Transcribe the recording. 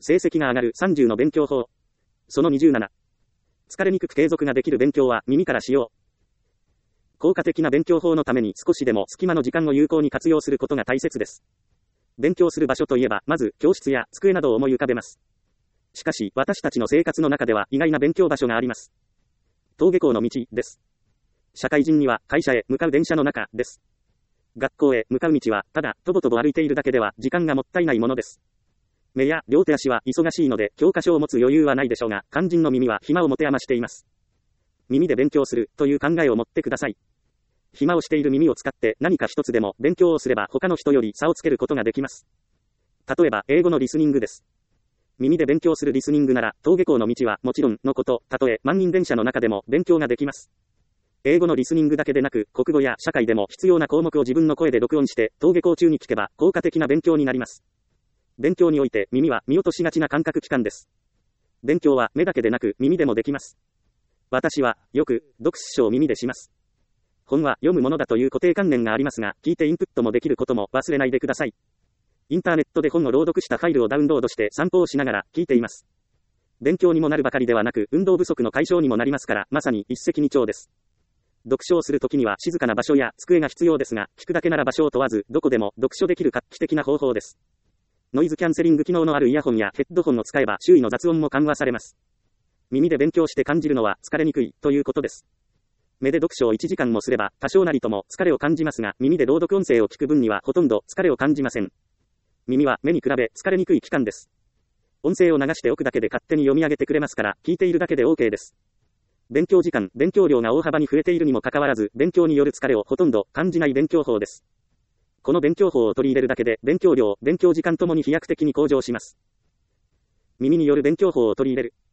成績が上がる30の勉強法。その27。疲れにくく継続ができる勉強は耳からしよう。効果的な勉強法のために少しでも隙間の時間を有効に活用することが大切です。勉強する場所といえば、まず教室や机などを思い浮かべます。しかし、私たちの生活の中では意外な勉強場所があります。登下校の道です。社会人には会社へ向かう電車の中です。学校へ向かう道は、ただ、とぼとぼ歩いているだけでは時間がもったいないものです。目や両手足は忙しいので教科書を持つ余裕はないでしょうが、肝心の耳は暇を持て余しています。耳で勉強するという考えを持ってください。暇をしている耳を使って何か一つでも勉強をすれば他の人より差をつけることができます。例えば、英語のリスニングです。耳で勉強するリスニングなら、登下校の道はもちろんのこと、たとえ満員電車の中でも勉強ができます。英語のリスニングだけでなく、国語や社会でも必要な項目を自分の声で録音して、登下校中に聞けば効果的な勉強になります。勉強において耳は見落としがちな感覚器官です。勉強は目だけでなく耳でもできます。私はよく読書を耳でします。本は読むものだという固定観念がありますが、聞いてインプットもできることも忘れないでください。インターネットで本を朗読したファイルをダウンロードして散歩をしながら聞いています。勉強にもなるばかりではなく、運動不足の解消にもなりますから、まさに一石二鳥です。読書をするときには静かな場所や机が必要ですが、聞くだけなら場所を問わず、どこでも読書できる画期的な方法です。ノイズキャンセリング機能のあるイヤホンやヘッドホンを使えば周囲の雑音も緩和されます。耳で勉強して感じるのは疲れにくいということです。目で読書を1時間もすれば多少なりとも疲れを感じますが、耳で朗読音声を聞く分にはほとんど疲れを感じません。耳は目に比べ疲れにくい器官です。音声を流しておくだけで勝手に読み上げてくれますから、聞いているだけで OK です。勉強時間、勉強量が大幅に増えているにもかかわらず、勉強による疲れをほとんど感じない勉強法です。この勉強法を取り入れるだけで、勉強量、勉強時間ともに飛躍的に向上します。耳による勉強法を取り入れる。